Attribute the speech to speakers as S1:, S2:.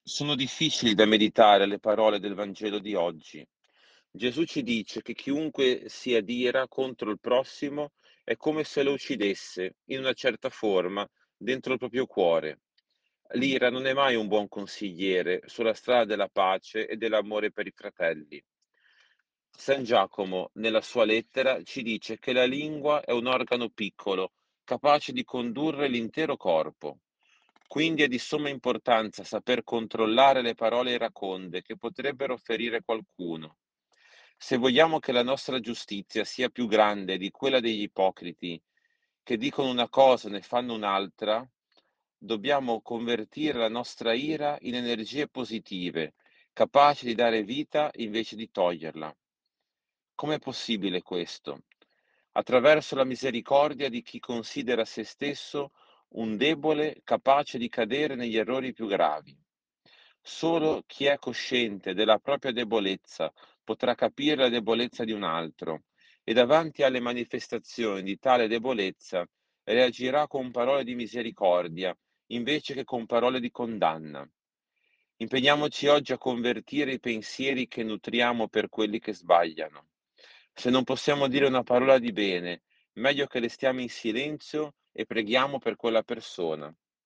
S1: Sono difficili da meditare le parole del Vangelo di oggi. Gesù ci dice che chiunque si adira contro il prossimo è come se lo uccidesse, in una certa forma, dentro il proprio cuore. L'ira non è mai un buon consigliere sulla strada della pace e dell'amore per i fratelli. San Giacomo, nella sua lettera, ci dice che la lingua è un organo piccolo, capace di condurre l'intero corpo. Quindi è di somma importanza saper controllare le parole iraconde che potrebbero ferire qualcuno. Se vogliamo che la nostra giustizia sia più grande di quella degli ipocriti, che dicono una cosa e ne fanno un'altra, dobbiamo convertire la nostra ira in energie positive, capaci di dare vita invece di toglierla. Com'è possibile questo? Attraverso la misericordia di chi considera se stesso un debole capace di cadere negli errori più gravi. Solo chi è cosciente della propria debolezza potrà capire la debolezza di un altro e davanti alle manifestazioni di tale debolezza reagirà con parole di misericordia invece che con parole di condanna. Impegniamoci oggi a convertire i pensieri che nutriamo per quelli che sbagliano. Se non possiamo dire una parola di bene, meglio che restiamo in silenzio e preghiamo per quella persona.